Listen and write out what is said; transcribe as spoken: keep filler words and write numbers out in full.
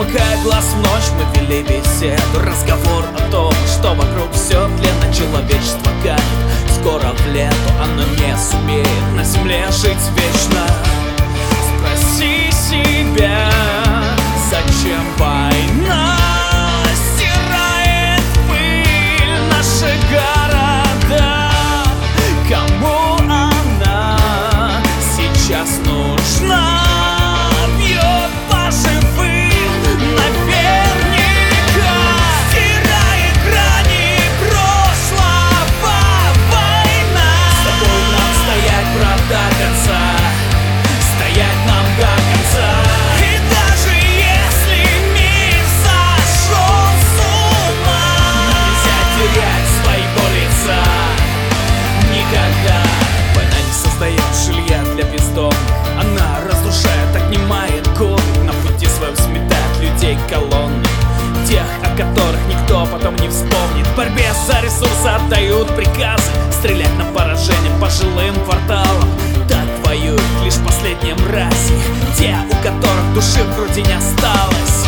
смыкая глаз в ночь, мы вели беседу. Разговор о том, что вокруг все тленно, человечество канет скоро в лету. Оно не сумеет на земле жить вечно. Спроси себя, зачем война стирает пыль наши города? Кому она сейчас нужна? Бьет по живым наверняка, стирает грани прошлого война. С тобой нам стоять, правда, конца, стоять нам до конца. И даже если мир сошел с ума, нельзя терять своего лица никогда. Война не создает жилья для бездомных, она разрушает, отнимает годы, на пути своем сметает людей колонны, тех, о которых никто потом не вспомнит. В борьбе за ресурсы отдают приказы стрелять на поражение по жилым кварталам. Так воюют лишь последние мрази, те, у которых души в груди не осталось.